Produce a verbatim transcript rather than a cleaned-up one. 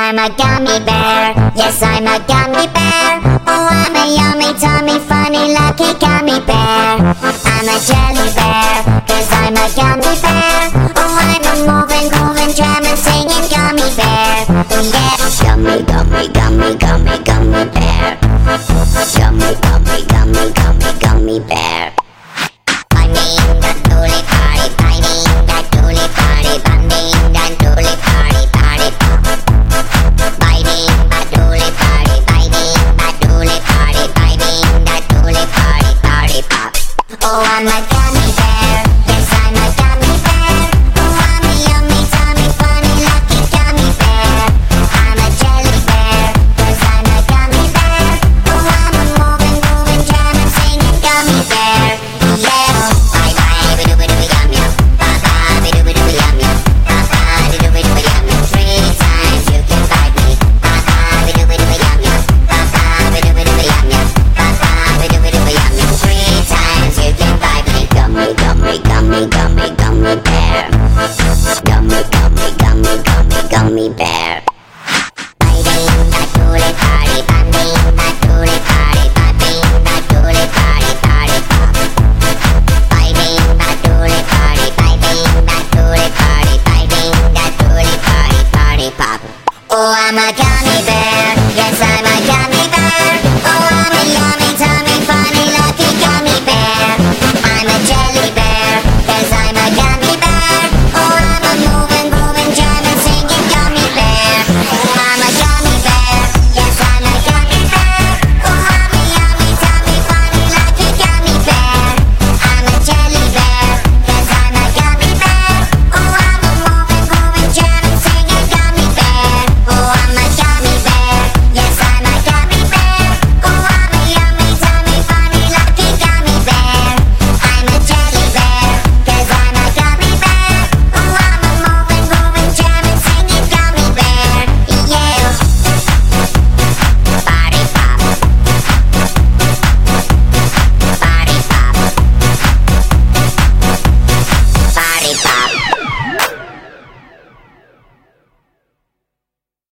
I'm a gummy bear. Yes, I'm a gummy bear. Oh, I'm a yummy, tummy, funny, lucky gummy bear. I'm a jelly bear, cause I'm a gummy bear. Oh, I'm a moving, grooving, jamming, singing gummy bear. Oh yeah. Gummy, gummy, gummy, gummy, gummy bear. Gummy, gummy, gummy, gummy, gummy bear. Binding the tulip party, binding the tulip party, binding the tulip party, party pop. Binding the tulip party, binding the tulip party, binding the tulip party, party pop. Oh, I'm a gummy bear. Yes, I'm a gummy bear. Oh, I'm a yummy, tummy, funny, lucky gummy bear. I'm a jelly bear, cause I'm a gummy bear. Oh, I'm a moving, grooving, jamming, singing gummy bear. Yeah. Bye bye, be doo be doo yum yum. Bye bye, be doo be doo yum yum. Bye bye, be doo be doo yum yum. Three times you can bite me. Bye bye, be doo be doo yum yum. Bye bye, be doo be doo yum yum. Bye bye, be doo be doo yum yum. Three times you can bite me. Gummy, gummy, gummy, gummy, gummy bear. Gummy, gummy, gummy, gummy, gummy bear. Binding the tulip party, binding the tulip party, binding the tulip party, party pop. Binding the tulip party, binding the tulip party, binding the tulip party, party pop. Oh, I'm a gummy